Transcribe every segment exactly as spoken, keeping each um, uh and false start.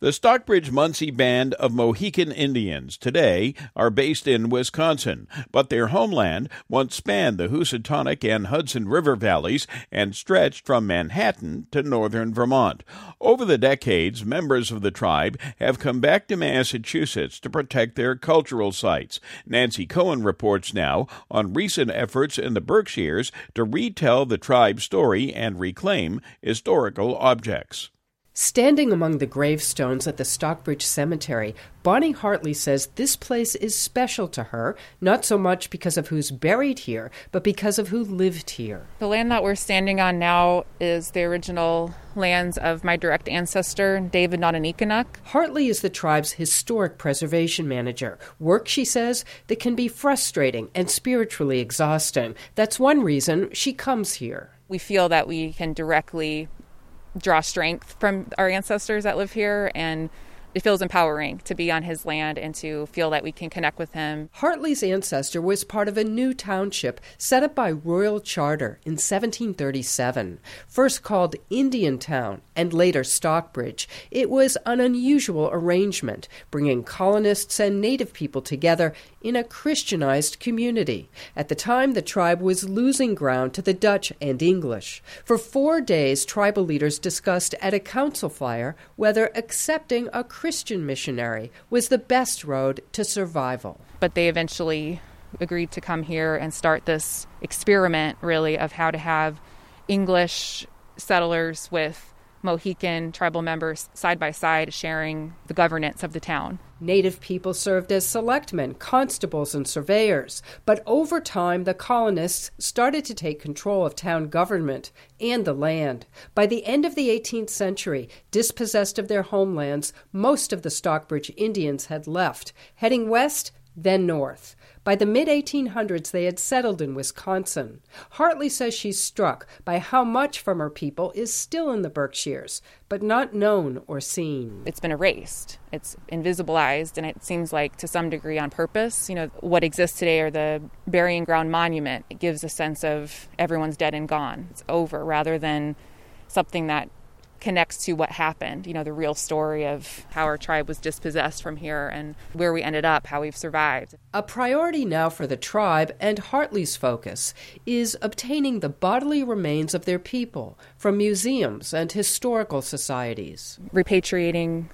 The Stockbridge-Munsee Band of Mohican Indians today are based in Wisconsin, but their homeland once spanned the Housatonic and Hudson River valleys and stretched from Manhattan to northern Vermont. Over the decades, members of the tribe have come back to Massachusetts to protect their cultural sites. Nancy Cohen reports now on recent efforts in the Berkshires to retell the tribe's story and reclaim historical objects. Standing among the gravestones at the Stockbridge Cemetery, Bonnie Hartley says this place is special to her, not so much because of who's buried here, but because of who lived here. The land that we're standing on now is the original lands of my direct ancestor, David Nonanikanak. Hartley is the tribe's historic preservation manager. Work, she says, that can be frustrating and spiritually exhausting. That's one reason she comes here. We feel that we can directly draw strength from our ancestors that live here, and it feels empowering to be on his land and to feel that we can connect with him. Hartley's ancestor was part of a new township set up by royal charter in seventeen thirty-seven. First called Indiantown and later Stockbridge, it was an unusual arrangement, bringing colonists and native people together in a Christianized community. At the time, the tribe was losing ground to the Dutch and English. For four days, tribal leaders discussed at a council fire whether accepting a Christian missionary was the best road to survival. But they eventually agreed to come here and start this experiment, really, of how to have English settlers with Mohican tribal members side by side sharing the governance of the town. Native people served as selectmen, constables, and surveyors. But over time, the colonists started to take control of town government and the land. By the end of the eighteenth century, dispossessed of their homelands, most of the Stockbridge Indians had left, heading west, then north. By the mid eighteen hundreds, they had settled in Wisconsin. Hartley says she's struck by how much from her people is still in the Berkshires, but not known or seen. It's been erased. It's invisibilized, and it seems like to some degree on purpose. You know, what exists today are the burying ground monument. It gives a sense of everyone's dead and gone. It's over, rather than something that connects to what happened, you know, the real story of how our tribe was dispossessed from here and where we ended up, how we've survived. A priority now for the tribe and Hartley's focus is obtaining the bodily remains of their people from museums and historical societies. Repatriating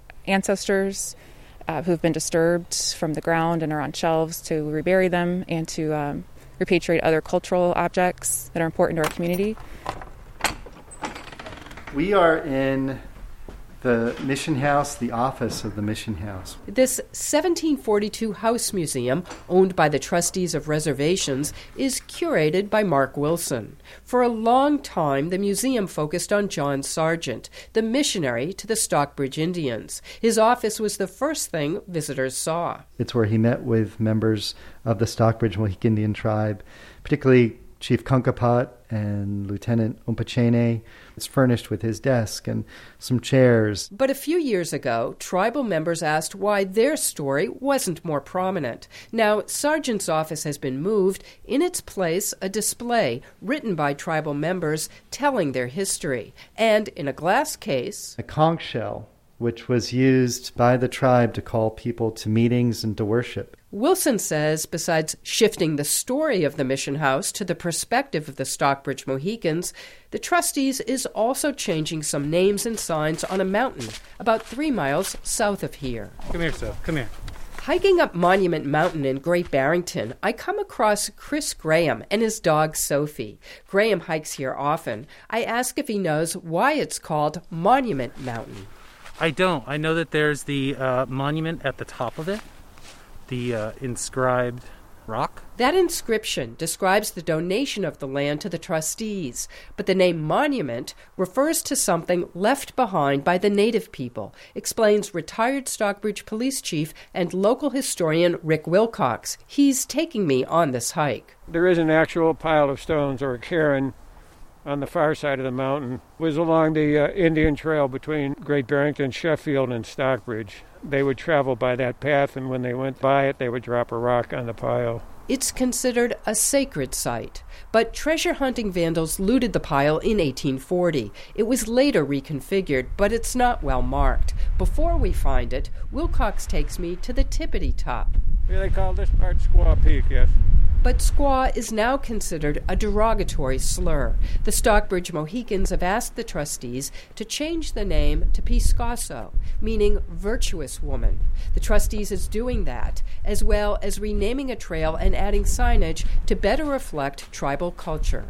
ancestors uh, who've been disturbed from the ground and are on shelves to rebury them, and to um, repatriate other cultural objects that are important to our community. We are in the Mission House, the office of the Mission House. This seventeen forty-two house museum, owned by the trustees of reservations, is curated by Mark Wilson. For a long time, the museum focused on John Sargent, the missionary to the Stockbridge Indians. His office was the first thing visitors saw. It's where he met with members of the Stockbridge Mohican Indian tribe, particularly Chief Kunkapat and Lieutenant Umpachene. It's furnished with his desk and some chairs. But a few years ago, tribal members asked why their story wasn't more prominent. Now, Sargent's office has been moved. In its place, a display written by tribal members telling their history. And in a glass case, a conch shell, which was used by the tribe to call people to meetings and to worship. Wilson says, besides shifting the story of the mission house to the perspective of the Stockbridge Mohicans, the trustees is also changing some names and signs on a mountain about three miles south of here. Come here, sir. Come here. Hiking up Monument Mountain in Great Barrington, I come across Chris Graham and his dog Sophie. Graham hikes here often. I ask if he knows why it's called Monument Mountain. I don't. I know that there's the uh, monument at the top of it, the uh, inscribed rock. That inscription describes the donation of the land to the trustees, but the name monument refers to something left behind by the native people, explains retired Stockbridge police chief and local historian Rick Wilcox. He's taking me on this hike. There is an actual pile of stones or a cairn on the far side of the mountain. It was along the uh, Indian Trail between Great Barrington, Sheffield, and Stockbridge. They would travel by that path, and when they went by it, they would drop a rock on the pile. It's considered a sacred site, but treasure hunting vandals looted the pile in eighteen forty. It was later reconfigured, but it's not well marked. Before we find it, Wilcox takes me to the tippity top. Yeah, they call this part Squaw Peak, yes. But squaw is now considered a derogatory slur. The Stockbridge Mohicans have asked the trustees to change the name to Piscasso, meaning virtuous woman. The trustees is doing that, as well as renaming a trail and adding signage to better reflect tribal culture.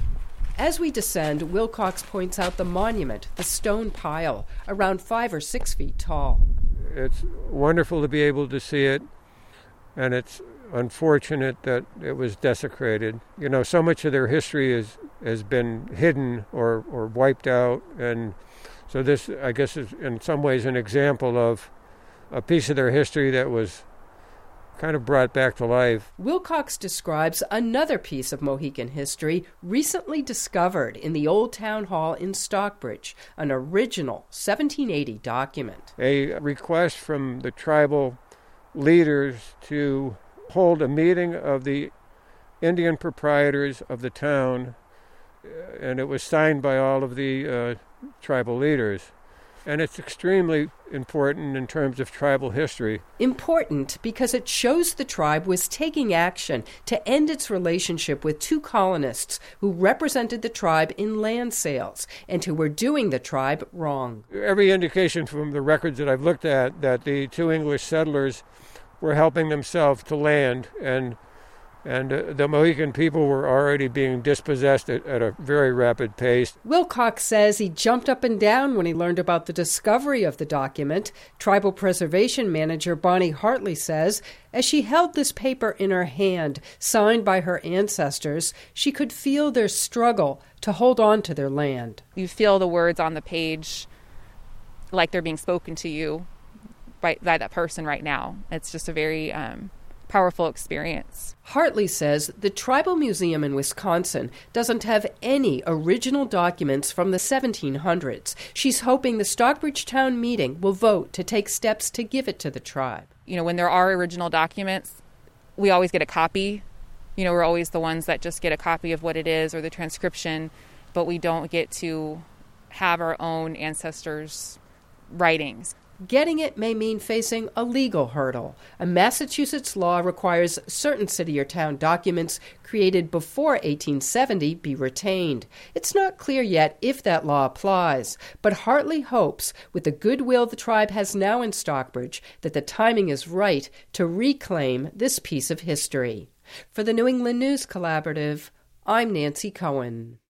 As we descend, Wilcox points out the monument, the stone pile, around five or six feet tall. It's wonderful to be able to see it, and it's unfortunate that it was desecrated. You know, so much of their history is, has been hidden or, or wiped out, and so this, I guess, is in some ways an example of a piece of their history that was kind of brought back to life. Wilcox describes another piece of Mohican history recently discovered in the Old Town Hall in Stockbridge, an original seventeen eighty document. A request from the tribal leaders to hold a meeting of the Indian proprietors of the town, and it was signed by all of the uh, tribal leaders. And it's extremely important in terms of tribal history. Important because it shows the tribe was taking action to end its relationship with two colonists who represented the tribe in land sales and who were doing the tribe wrong. Every indication from the records that I've looked at that the two English settlers were helping themselves to land, and and uh, the Mohican people were already being dispossessed at, at a very rapid pace. Wilcox says he jumped up and down when he learned about the discovery of the document. Tribal preservation manager Bonnie Hartley says as she held this paper in her hand, signed by her ancestors, she could feel their struggle to hold on to their land. You feel the words on the page like they're being spoken to you by, by that person right now. It's just a very um, powerful experience. Hartley says the Tribal Museum in Wisconsin doesn't have any original documents from the seventeen hundreds. She's hoping the Stockbridge Town Meeting will vote to take steps to give it to the tribe. You know, when there are original documents, we always get a copy. You know, we're always the ones that just get a copy of what it is or the transcription, but we don't get to have our own ancestors' writings. Getting it may mean facing a legal hurdle. A Massachusetts law requires certain city or town documents created before eighteen seventy be retained. It's not clear yet if that law applies, but Hartley hopes, with the goodwill the tribe has now in Stockbridge, that the timing is right to reclaim this piece of history. For the New England News Collaborative, I'm Nancy Cohen.